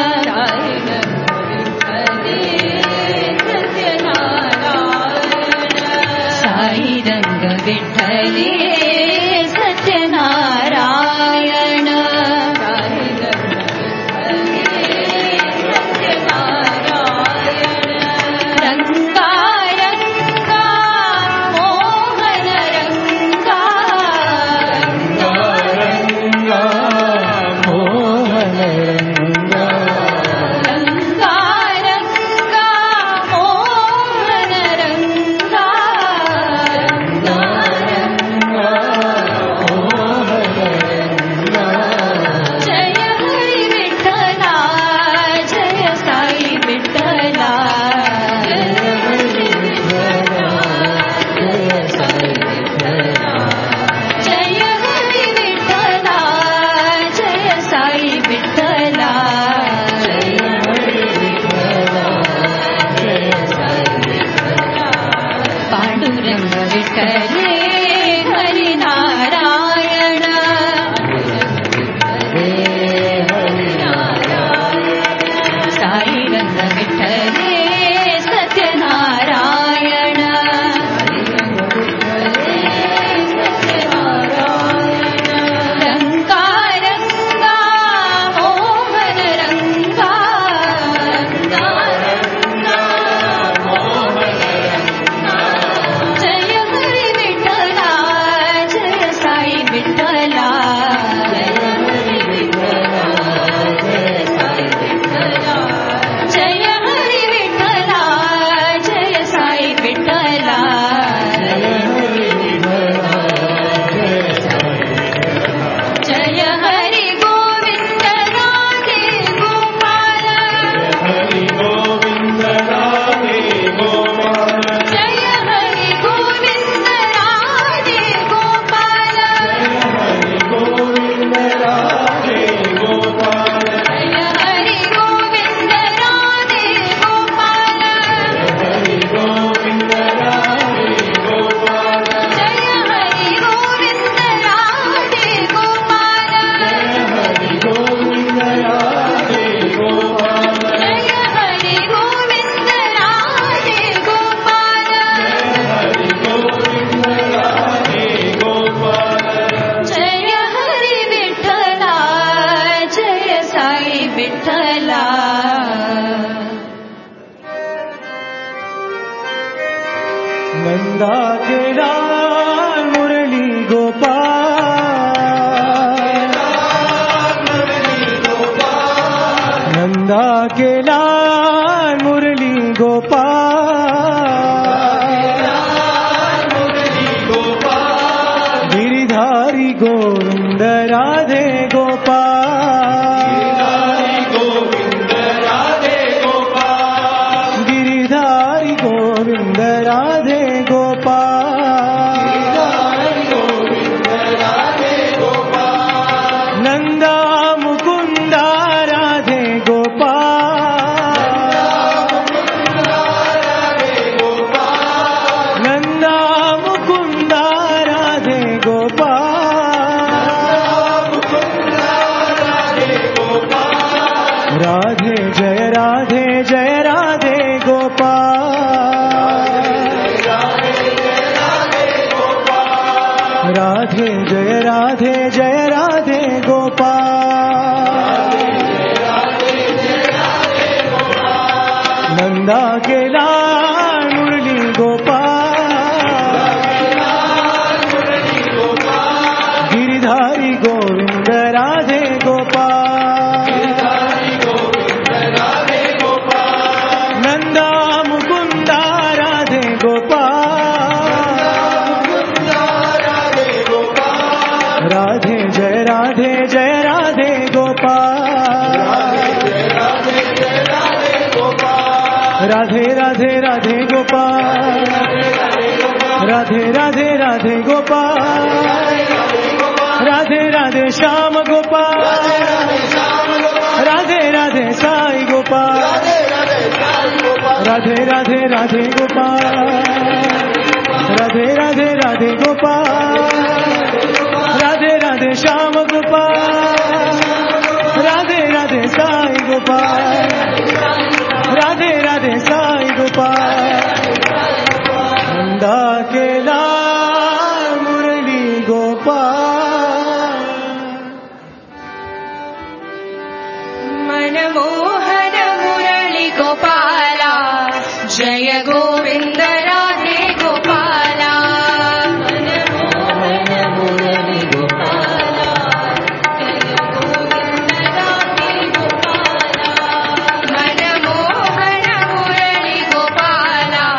साईरंग विठ्ठले सत्यनारायण रंगा रंगा मोहन रंगा रंगा विठ्ठले हरि नारायण साई रंग विठ्ठले सत्यनारायण रंगा रंगा मोहन रंगा जय हरि विठ्ठला जय साई विठ्ठला जय हरि विठ्ठला जय साई विठ्ठला जय हरि गोविंद राधे गोपाल जय हरि गोविंद राधे गोपाल जय हरि गोविंद राधे गोपाल जय हरि गोविंद राधे गोपाल जय हरि गोविंद राधे गोपाल जय हरि गोविंद राधे गोपाल जय हरि गोविंद राधे गोपाल जय हरि विठ्ठला जय साई विठ्ठला नंदा के लाल मुरली गोपाल नंदा के लाल मुरली गोपाल गिरिधारी गोविंद राधे गोपाल गिरिधारी गोविंद राधे गोपाल नंदा मुकुंदा राधे गोपाल नंदा मुकुंदा राधे गोपाल राधे जय राधे जय राधे गोपाल राधे जय राधे जय राधे गोपाल नंदा के लाल मुरली गोपाल गिरिधारी गोविंद राधे गोपाल नंदा मुकुंदा राधे गोपाल राधे जय राधे जय राधे गोपाल राधे राधे राधे गोपाल राधे राधे राधे गोपाल राधे राधे श्याम गोपाल राधे राधे साई गोपाल राधे राधे राधे गोपाल राधे राधे राधे गोपाल राधे राधे श्याम गोपाल राधे राधे साई गोपाल राधे राधे साई गोपाल नंदा के लाल मुरली गोपाल मनमोहन मुरली गोपाला जय गोविंद राधे गोपाला मनमोहन मुरली गोपाला जय गोविंद राधे गोपाला मनमोहन मुरली गोपाला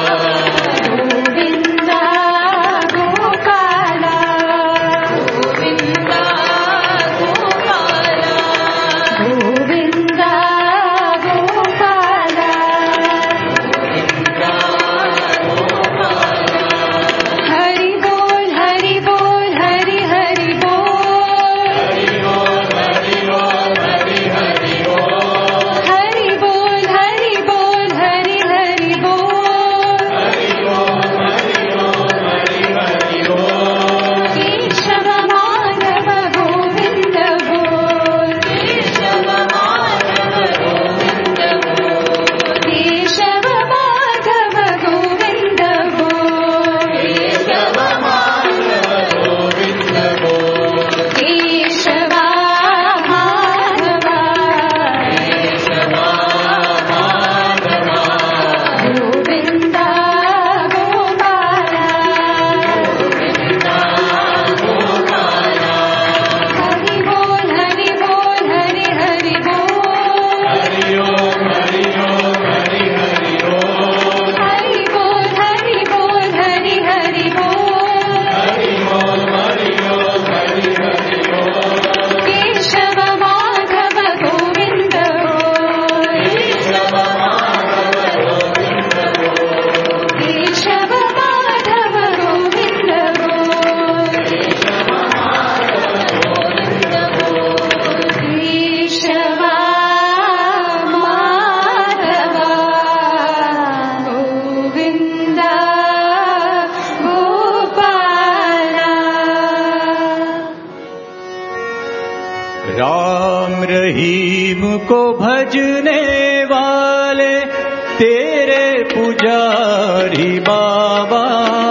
रहीम को भजने वाले तेरे पुजारी बाबा।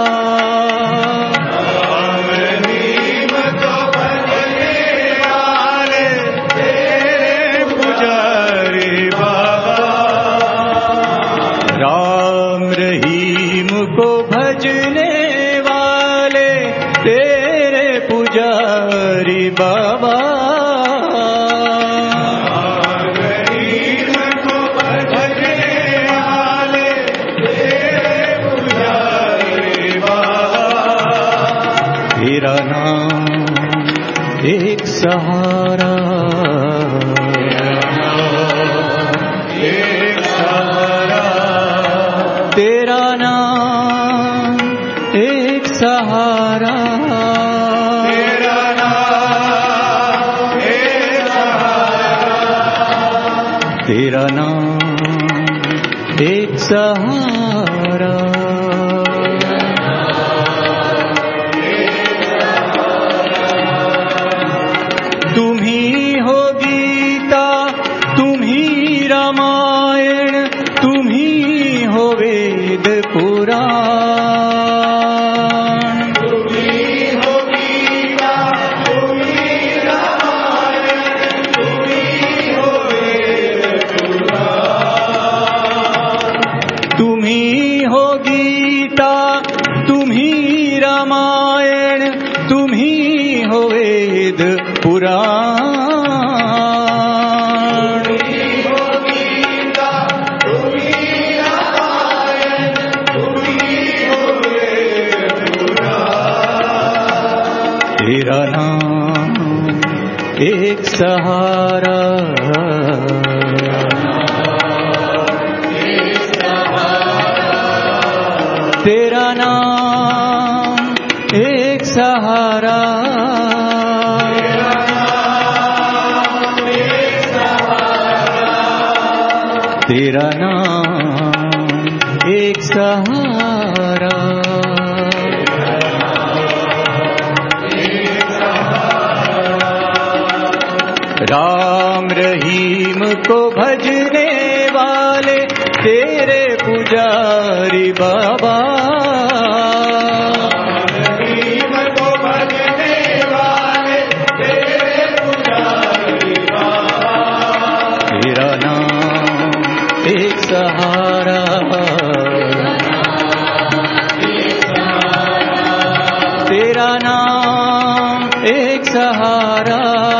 राम रहीम को भजने वाले तेरे पुजारी बाबा। राम रहीम को भजने वाले तेरे पुजारी बाबा। तेरा नाम एक सहारा, एक सहारा। तेरा नाम एक सहारा, तेरा नाम एक सहारा। तेरा नाम एक सहारा। तेरा नाम एक सहारा, तेरा नाम एक सहारा। तेरा नाम एक सहारा। राम रहीम को भजने वाले तेरे पुजारी बाबा। रहीम को भजने वाले तेरे पुजारी बाबा। तेरा नाम एक सहारा, तेरा नाम एक सहारा।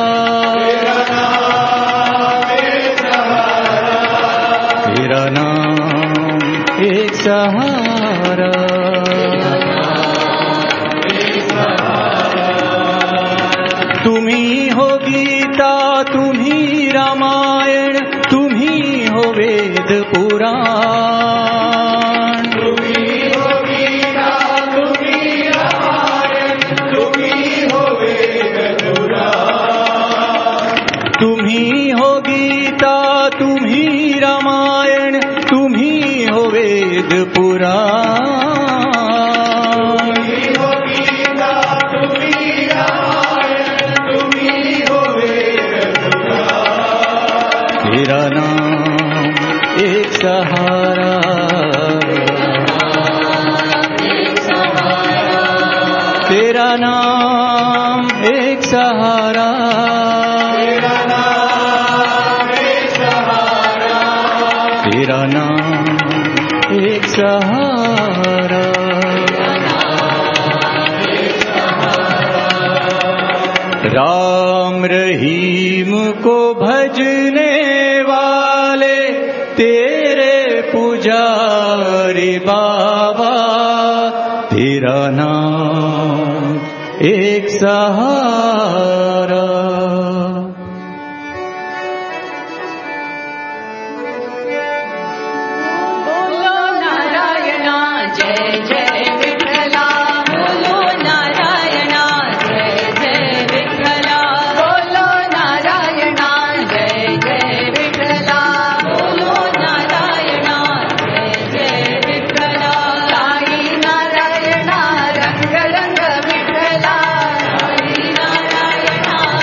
तेरा नाम एक सहारा। तुम्ही हो गीता, तुम्ही रामायण, तुम्ही हो वेद पुराण। तुम्ही हो गीता, तुम्ही रामायण, तुम्ही हो वेद पुराण। तुम्ही हो गीता, तुम्ही रामायण, तुम्ही हो वेद पुराण। तुम्ही हो गीता, तुम्ही रामायण, तुम्ही हो वेद पुराण। तेरा नाम एक सहारा, तेरा नाम एक सहारा। तेरा नाम एक सहारा। राम रहीम को भजने वाले तेरे पुजारी बाबा। तेरा नाम एक सहारा। नारायणा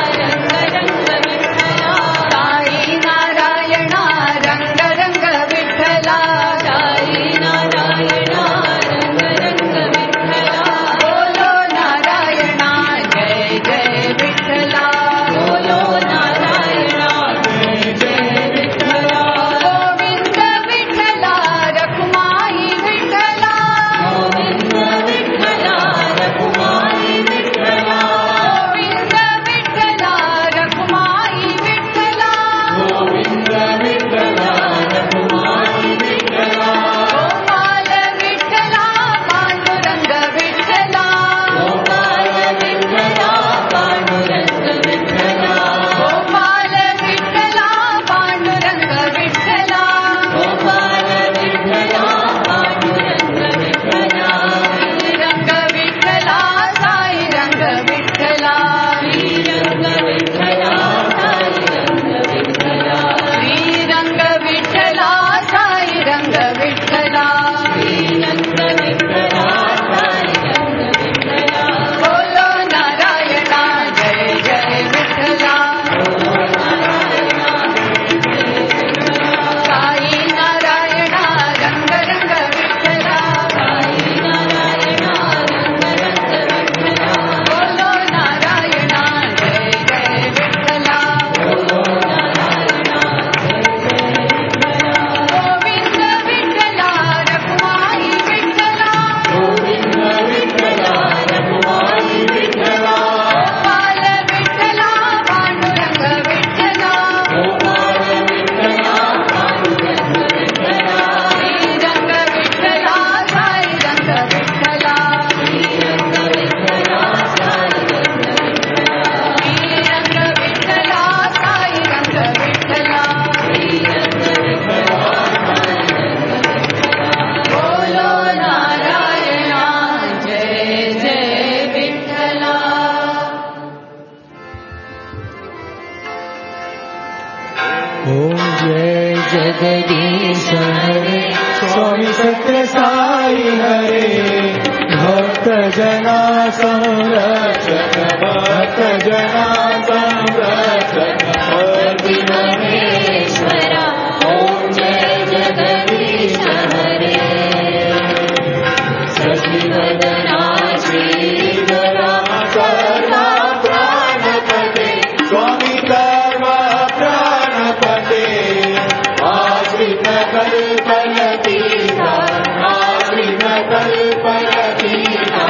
जगदीश हरे स्वामी सत्य साई हरे भक्त जना संरक्षक भक्त जना संरक्षक हरि महेश्वरा ओम जय जगदीश हरे शशिवदना श्रीधरा कर्मा प्राणपते स्वामी कर्मा प्राणपते आश्रित कल्पलतीता आश्रित कल्पलतीता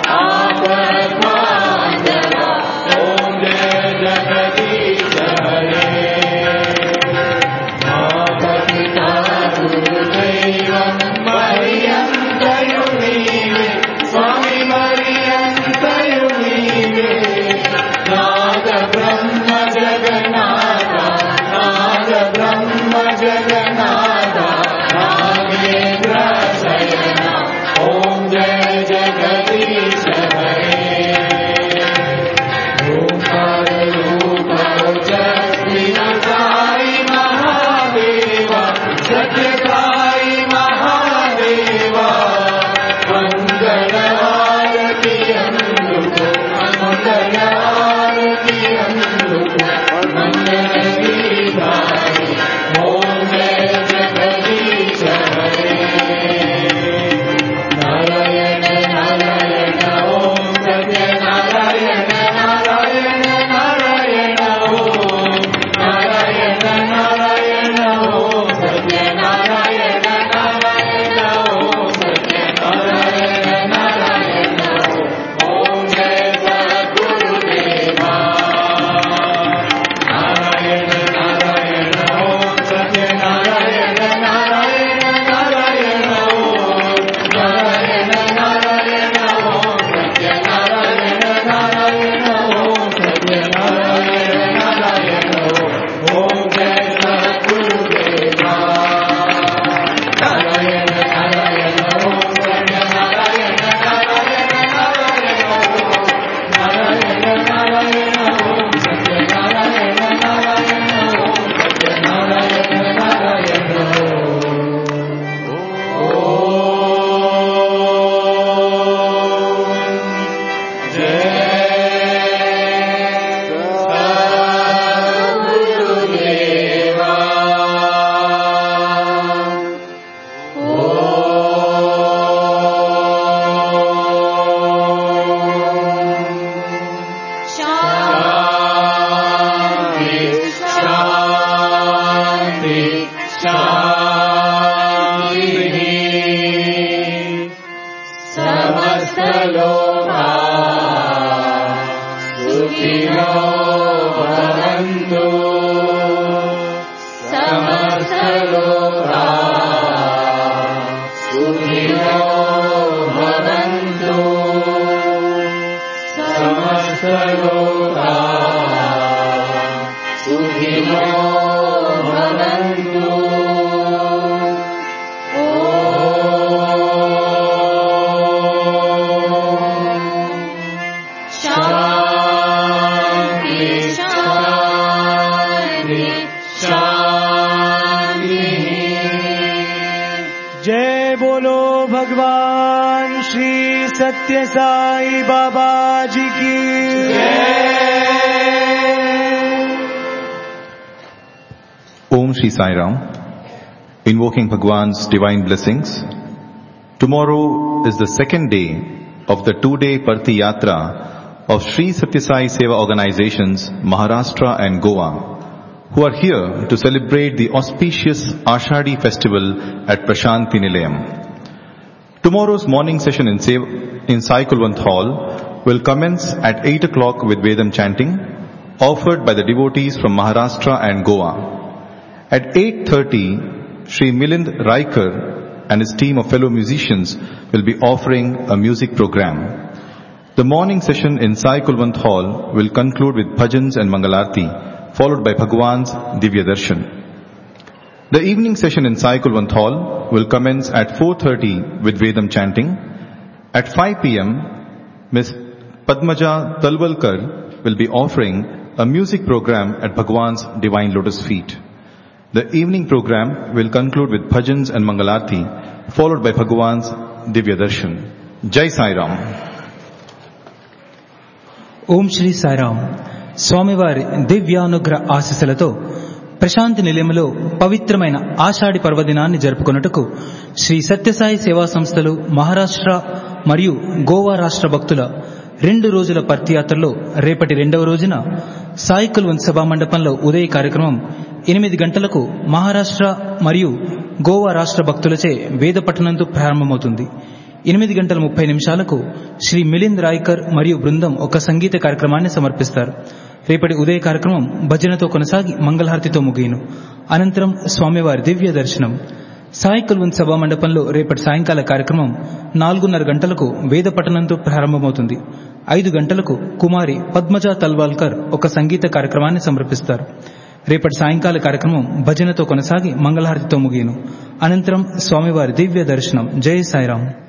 आपद्बान्धवा ओम जय जगदीश हरे माता गुरुदैवं मह्यं दयुनीवे स्वामी मह्यं दयुनीवे नाद ब्रह्म जगन्नाथा नाद ब्रह्म जगन्नाथा नागेन्द्र शयना ओम जय जगदीश हरे ओंकार रूप ओजस्वी साई महादेवा सत्य साई महादेवा मंगल आरती अंदुको मंगल आरती अंदुको मंगल गीताई ओम जय जगदीश हरे नारायण नारायण ओम सत्य नारायण नारायण नारायण ओम नारायण नारायण ओम सत्य नारायण नारायण ओम सत्य नारायण नारायण ओम जय सद्गुरुदेवा नारायण नारायण ओम सत्य नारायण नारायण नारायण ओम नारायण नारायण ओम सत्य नारायण नारायण ओम सत्य नारायण नारायण ओम जय सद्गुरुदेवा नारायण नारायण ओम सत्य नारायण नारायण नारायण नारायण नारायण ओम सत्य नारायण नारायण ओम सत्य नारायण नारायण शांति शांति समस्त लोका सुखिनो भवन्तु समस्त लोका सुखिनो भवन्तु समस्त लोका सुखिनो भवन्तु शांति शांति शांति जय बोलो भगवान श्री सत्य साई बाबा जी की Om Shri Sai Ram, invoking Bhagwan's divine blessings. Tomorrow is the second day of the two-day Parthi Yatra of Sri Satya Sai Seva organizations Maharashtra and Goa, who are here to celebrate the auspicious Ashadi festival at Prashanti Nilayam. Tomorrow's morning session in, Seva, in Sai Kulwant Hall will commence at eight o'clock with Vedam chanting, offered by the devotees from Maharashtra and Goa. At eight thirty, Sri Milind Raikar and his team of fellow musicians will be offering a music program. The morning session in Sai Kulwant Hall will conclude with bhajans and Mangalarti, followed by Bhagwan's Divya Darshan. The evening session in Sai Kulwant Hall will commence at four thirty with Vedam chanting. At five p.m., Miss Padmaja Talwalkar will be offering a music program at Bhagwan's Divine Lotus Feet. The evening program will conclude with bhajans and mangalarti, followed by Bhagwan's Divya Darshan. Jai Sai Ram. ఓం శ్రీ సాయిరామ్. స్వామివారి దివ్యానుగ్రహ ఆశీస్సులతో ప్రశాంతి నిలయంలో పవిత్రమైన ఆషాఢి పర్వదినాన్ని జరుపుకొనుటకు శ్రీ సత్యసాయి సేవా సంస్థలు మహారాష్ట్ర మరియు గోవా రాష్ట్ర భక్తుల రెండు రోజుల పర్తియాత్రలో రేపటి రెండవ రోజున సాయి కుల్వంత్ సభా మండపంలో ఉదయ కార్యక్రమం ఎనిమిది గంటలకు మహారాష్ట్ర మరియు గోవా రాష్ట్ర భక్తులచే వేద పఠనంతో ప్రారంభమవుతుంది. ఎనిమిది గంటల ముప్పై నిమిషాలకు శ్రీ మిలింద్ రాయ్కర్ మరియు బృందం ఒక సంగీత కార్యక్రమాన్ని సమర్పిస్తారు. రేపటి ఉదయ కార్యక్రమం భజనతో కొనసాగి మంగళహారతితో ముగియను. అనంతరం స్వామివారి దివ్య దర్శనం. సాయి కుల్వంత్ సభా మండపంలో రేపటి సాయంకాల కార్యక్రమం నాలుగున్నర గంటలకు వేద పఠనంతో ప్రారంభమవుతుంది. ఐదు గంటలకు కుమారి పద్మజ తల్వాల్కర్ ఒక సంగీత కార్యక్రమాన్ని సమర్పిస్తారు. రేపటి సాయంకాల కార్యక్రమం భజనతో కొనసాగి మంగళహారతితో ముగియను. అనంతరం స్వామివారి దివ్య దర్శనం. జై సాయిరాం.